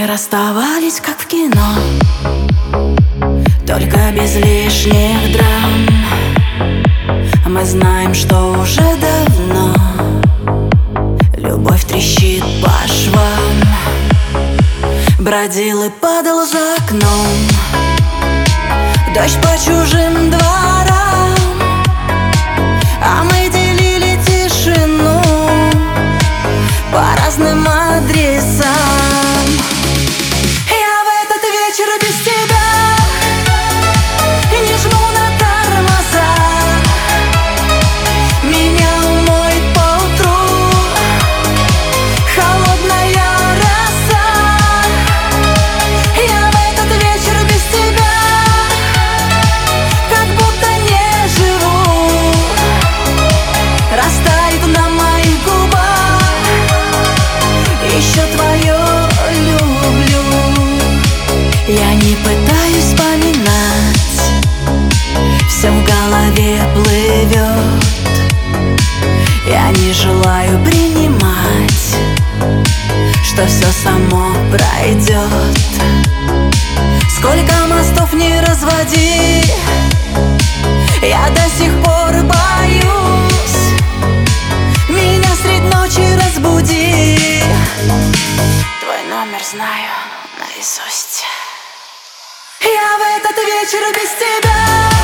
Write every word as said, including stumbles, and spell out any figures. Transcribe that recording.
Мы расставались, как в кино, только без лишних драм. Мы знаем, что уже давно любовь трещит по швам. Бродил и падал за окном дождь по чужим дворам, а мы делили тишину по разным адресам. Я в этот вечер без тебя не жму на тормоза. Меня умоет поутру холодная роса. Я в этот вечер без тебя как будто не живу. Растает на моих губах еще твое люблю. Я не пытаюсь вспоминать, все в голове плывет. Я не желаю принимать, что все само пройдет. Сколько мостов не разводи, я до сих пор боюсь. Меня средь ночи разбуди, твой номер знаю наизусть. Я в этот вечер без тебя